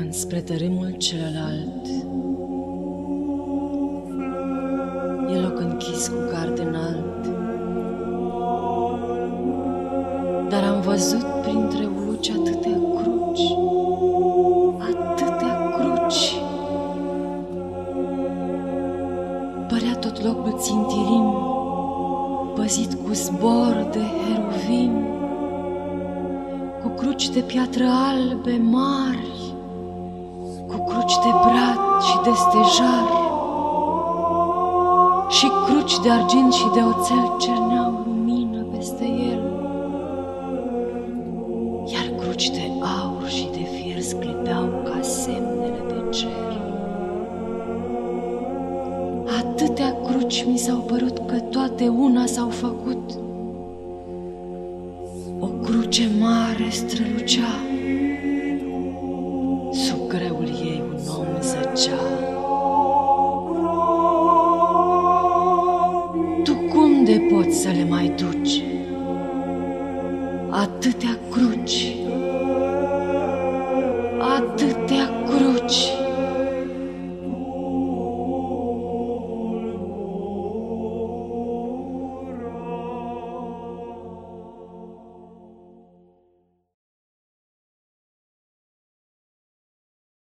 înspre tărâmul celălalt. E loc închis cu gard înalt, dar am văzut printre uluci atâtea cruci, atâtea cruci. Părea tot locul țintirim, păzit cu zbor de heruvim, cu cruci de piatră albe mari, cu cruci de brad și de stejar, și cruci de argint și de oțel cerneau lumină peste el, iar cruci de aur și de fier sclipeau ca semnele pe cer. Atâtea cruci mi s-au părut că toate una s-au făcut. O cruce mare strălucea, sub greul ei un om zăcea. Tu cum de poți să le mai duci? Atâtea cruci